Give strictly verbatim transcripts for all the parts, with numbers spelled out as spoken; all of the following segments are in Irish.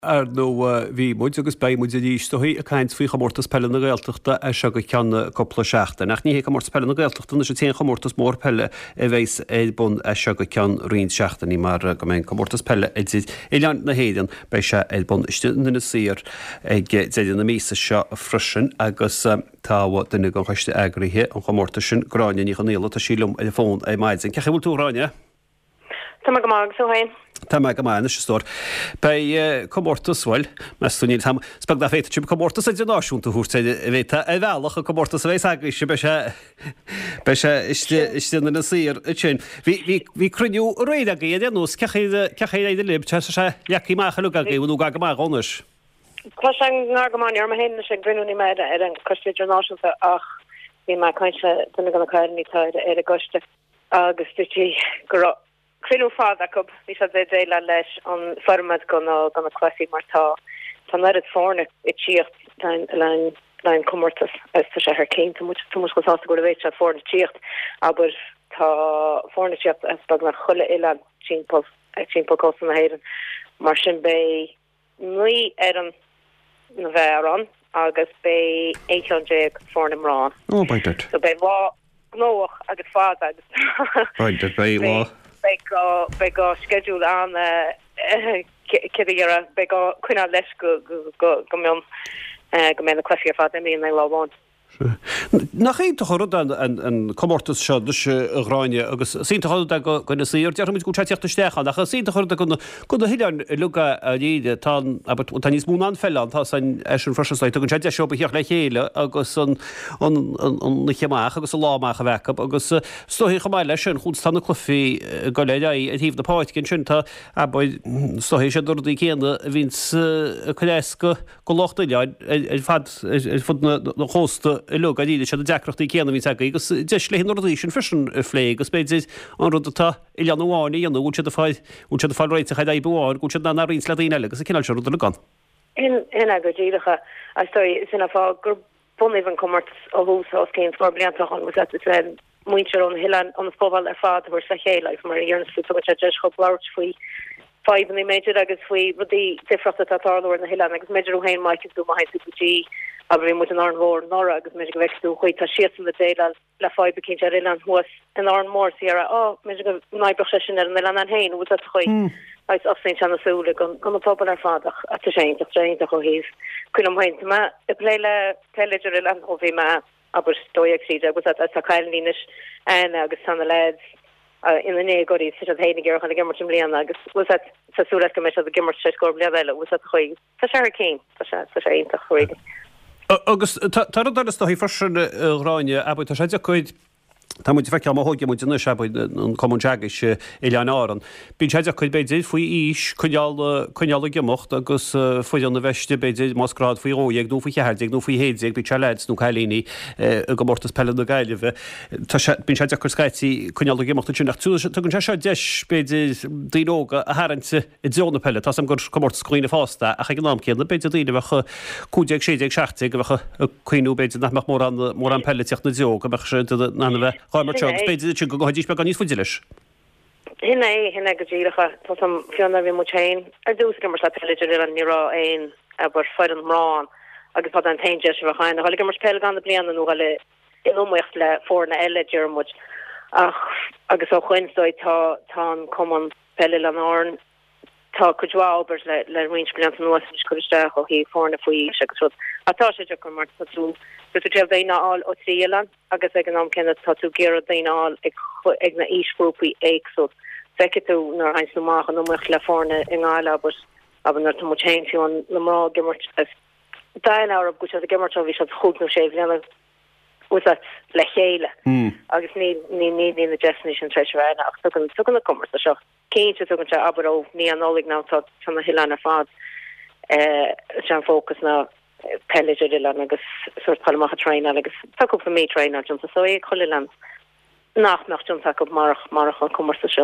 Ar nó bhí muid agus bé muid a dístoí a caiint fao chamórtas pelle na Gaeltachta a se go ceanna coppla seachta. Nach ní chamórtas pelle na Gaeltachta na sé té chamórtas mór pelle a bhééis é bun a se go cean rion seachtaí mar go mé chamórtas pelle éid i lean na héan bei se é bun istuna sir ag déidir na mísa seo a frisin agus táha duna go chuiste agrithe an chamórta sin gráine í chanéla a sílumm a fón é maidin. Cecha bhfuil tú ráine? Tá go mag so hain. Tá me go mána sé stór. Bei commórtasháil meúní tam spag na féit tí commórtas a náisiúnta húrta bhéta a bhealach a commórtas a bhééis agriise be be istína na sír sin. Bhí cruniú réad a géad anús ceché éidir lib te se leí mácha lu a géú ga go máónas. Tá an nágamáin ar héna sé grinúní meid ar an costéidir náisiúnta ach bhí me caiinse duna go cairnítáid ar a goiste agus tutí go Crinú fád a cub hí a dé déile leis an formad go gan a claí martá Tá net fórne i tíocht lein lein commórtas as tá sé céim mu go go bhéit a fórne tíocht aber tá fórne tíocht as bag na chulle ile típol típol ko na héieren mar sin bei nuí ar an na bheit an agus bei éé fórnim rán. Oh, bairt. So bei lá nóach agus fád agus. Bairt bei lá. Be go be go schedule an kidara be go kunna leis go go go mion go me clafi fa mi na lá. Nach é chorad an commórtas seo a gráine agus sínta go gona sír dearmid go teachta stechan a sínta chur go go hiilean luga a líide tá níos mún an fellan tá san an frosáid gon te seo beoch le chéile agus an cheach agus láach a bhecha agus stoí chaáil lei sin chun tanna clufií go le a híh na páid cinn sinnta a stohé sé dúí chéanana víns chuléisca go lochtta leid fad fud na chósta lu a díide se a deachreachtaí céanana vín agus deis le nóí sin frisin lé agus beidir an rudatá i leanháinna anú út fáid út fáil réite chaid bháin út na rís le daine agus a cinál se ruúda le gan. Ina go ddíirecha a stoi sinna fá gur buníh an commart a húsá céin for bliantach an was muintear an hian an fóbal ar fád bhar sa chéile mar dhearnú tu de cho blairt faoi fibanní méidir agus faoi rudí difrachta atáir na hiile agus méidir héin mai dú mai tutí a bhí mu an an hór nora agus mé go bheú chuid tá sian le déile le fáid be cinnte ri an huas an an mór siar á mé go naibbre sin ar an an héin bú chuid ais afsin an asúla gon gon pobal ar fádach a sé a treint a go híh kun am haint me i pléile peidir an ó bhí me aber stoiag si agus a cailínis an agus sanna led in the goí si a hénig gur an gimmert blian agus was sa sú go me a gimmert se go leile was chuig Tá sé céim tá sé inta chuige. Agus tar dar sto hí farsin ráine a tá sé chuid Tá mu fe am hógi mu nu se an communteagis i lean áran. Bín séidir chuid beidir faoi ís chuneala gemocht agus foiid an na bheiste beidir másrád faoi róag nó faoi cheirdig nó faoi héidir bí leid nó chalíní a go mórtas pelle na gaiileh. Bín séidir chu scaití chuneala gemocht sin nach tú tugann se deis beidir díróga a háinte i dúna pelle, Tá sam gur commórt scríine fásta a ag ná céanna beidir díine bhecha cúdeag séideag seaachtaigh bhecha chuoinú beidir nach mór an mór an pelle teach na deoga bheith se na bheith beidir go godís be gan níos fuidiles. Hinna é hinna go ddíirecha tá sam fianna bhí mutéin ar dús go mar sa peidir an nírá ein a bar feid an rán agus pad an tein de a chain hála go mar pell gan blian nó le inmhaocht le fórna eile dearmid ach agus ó chuinstoid tá tá common pelle an áin tá chuábers le le ri blian an nuas chuisteach ó hí fórna faoi agus atá sé go mar tú Dus je déine all o Zeeland agus ag an am kennne tatu ge déine all ag na isgroepi eik so feke tú nar ein noach an nomch le forne in gáile aber a nar to mochain an lemrá gimmert as da á op go a gimmert vi goed no sé was dat le chéile agus ní ní ní ní na destination tre nach tu tu a kommer seo Keint tugann se aber ó ní an nolig ná tá tan na hiile fad se focus na peidir agus soort palach trein agus tak op mé trein jump so é choland nach nach jump tak op marach marach an kommer seo.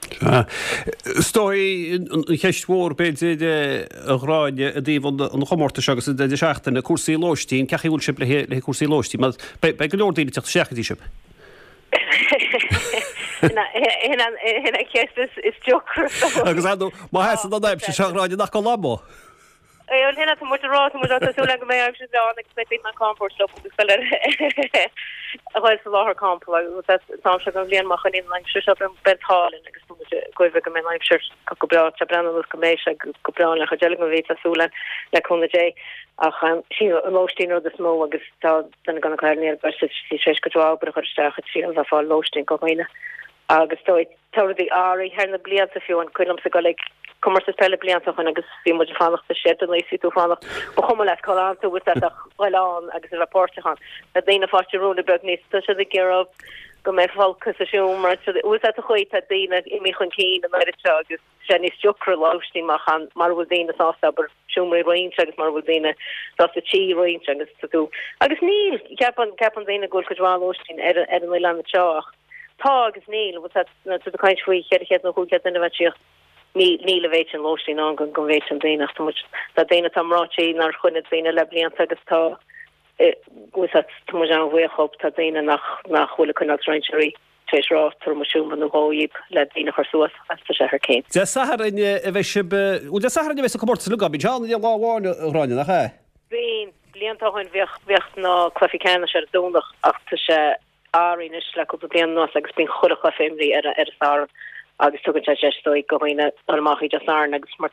Stoi cheistmór beidir a ráine a dtíh an chomórta agus de seachtain na cuasaí lóistín cechi bhúil sib le cuasaí lóistí, be go leordíine techt seachadí sib. Hinna ceist is joker. Agus má he an daib se seachráide nach go labó. e on hena mo ro mo so le me an expect na comfort stop fel Rois lá camp tam go blian mach in lang op benthal goif go men leimsir go bra brenn go mééis go bra le chodel go vé asúlen le kon dé ach si lostin de smó agus den gan kair ber si sé go bre chusteach si a fá lostin goine agus stoi todí áí her na blian a fiú an cuilam se go le kommer se spelle blianach agus vi mod fannacht sé lei si fannacht og kom le kal an wo well an agus a rapport han dat déine fa rolebug ní se de ge op go me falkas mar was a choit a déine i mé chun ké a me agus sé ní jokra látí machan mar wo déine sa aber siomre roin agus mar wo déine dat a chi roin agus tú agus níl cap an cap an déine go goáin er er an le teach tá agus níl was na de kaint fo he no go in wat níle veit an losí an gon gon veit an déine so much dat déine tamrátí nar chunne déine le blian agus tá go tu an bhuichop tá déine nach nach chole kun reinseí tééis rá tumasú an nóáíb le déine chuúas as se her céin. De sahar in bheit se ú de sahar ve kommort lu be John gáháin ráine nach he? Bhín bliantáin bhiocht bhiocht ná claficanna se dúnach ach tá se áínis le go blian nás agus bín chodacha féimrí ar ar sá agus tu stoi goine almachi just ar agus mar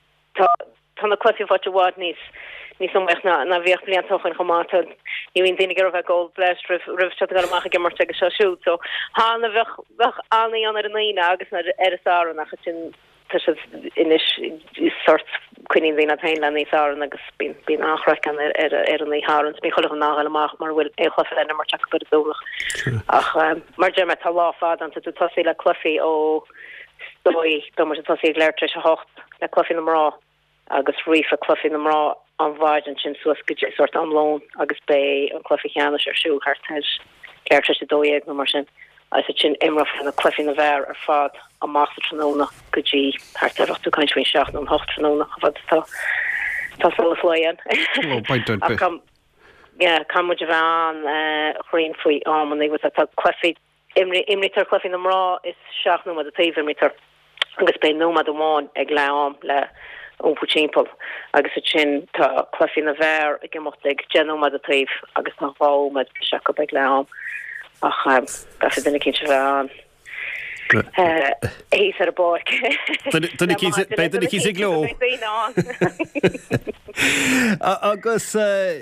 tanna kwasi wat wat nís ní som na na vi blian tochen gema ni win dinnig er gold blast rif rif almachi gemmer te shoot so ha na vech vech an an er naine agus na er sar nach sin inis sort quinnin dina Heinland ní sar agus bin bin nachrek an er er an harns mi cholle nach alach mar wil e chof en mar be doch ach mar gemmet ha lá fad an tu tosi le cluffi ó stoi do mar tosi leirtre a hocht le cluffin am rá agus rif a cluffin am rá an vagen sin suske sort an loan agus bei an cluffi chan ersú haar leirtre se dóeg no mar sin as sin imra fan a cluffin a ver ar fad a master tróna goji haar tú kaint seach an hocht tróna wat tá tá leien kam ja kam mo van choin foi am an was a cluffi imri imri tar cluffin am rá is seach no a taver meter agus bei no mat amáin ag leam le ópuchimpel agus sin tá cluffin a ver ag mocht ag gennom a taif agus tá fá met se ag leam ach ga dinne kin an hé er a bork ki sé gló agus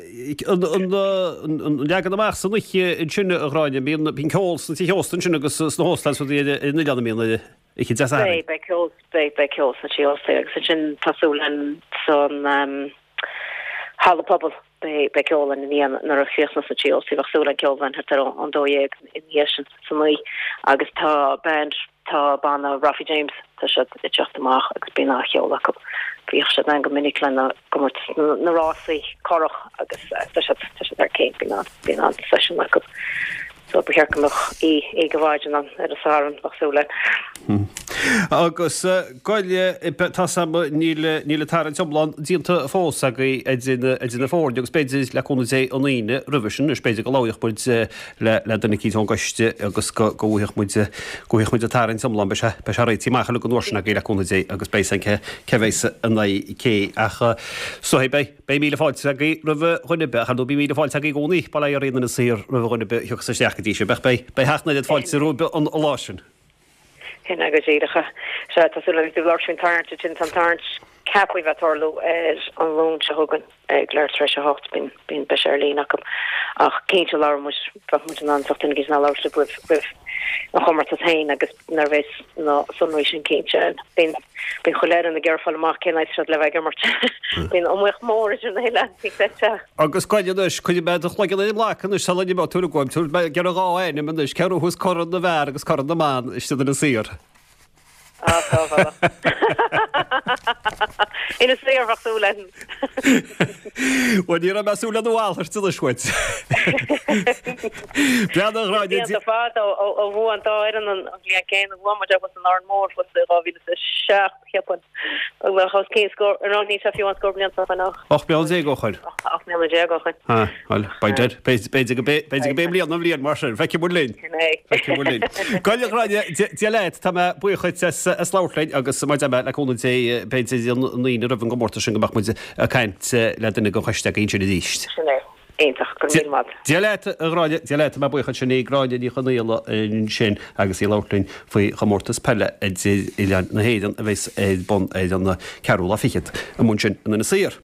le amach san in sinnne a ráine bín cósan tí hostan sin agus na hóslan in le mí ik be be be agus sin tasúlen son hall pobl be be kelan in nar a fiosna sa chios si súlen kevan het an dóeg in jechen samí agus tá band tá banna Rafi James tá se itachtamach agus bí nachla bhí se an go miniclen go narásí choch agus er céint bí bí an session le so beherkench í é gováin an er a sáan wasúlen. Agus goile níle níle tar somlan dínta fós a dina fór agus spéidir leúna sé aníine ruvisin er spéidir go láoch bud le le denna cí an goiste agus gohuioch mu gohuioch mu a tarin somlan be se be se réití maicha le go nóna gé leúna sé agus béis an cehéise an cé acha so hé bei bei míle fáil a ruh chunne be chu bí míle fáil a gcóí ball a réanana sér ruh chunne be thuch sa seachchatí se be bei bei heachna it fáil rúbe an lásin. Hin go géidecha se tasú du lásin tarint tin an tarint capui vatorlu er an loon se hogan gleir tre a hocht bin bin beirlín acham ach céint lá mu mu an sochtin gis na lá brif brif na chommer a hain agus nervvis na sunration céint bin bin choléir an na geirfall amach cin se le gemmert bin omweich mór na heile se agus coileis chu be chla láchan sal ba tú goim tú ge aáin man is ceú hús cho na bhar agus cho na man is na sir. Ina séarfachú le. Wa ní a meúla bháil ar til skoit. Bread ráide fa ó bhú an dáan an lí céin bhá was an ár mór fu ráhí seach chepan bhfuil chos cé scór an ní se fiúan scóblian sa nach. Och bean sé go chuir. ach mé dé go chuin. Ha, well, beidir beidir go bé blian an bblion mar feici bú linn. Goile ráide dialeit tá buchuid sláirlein agus mai leúna sé pe líine rah go mórta sin goach muide a caiint le duna go chuiste a inse díist. Dialeit me bucha sinna gráide í chunéile sin agus í láirlainn faoi chamórtas pelle i lean na héan a bheits bon é an ceúla fichiid a mún sin na sír.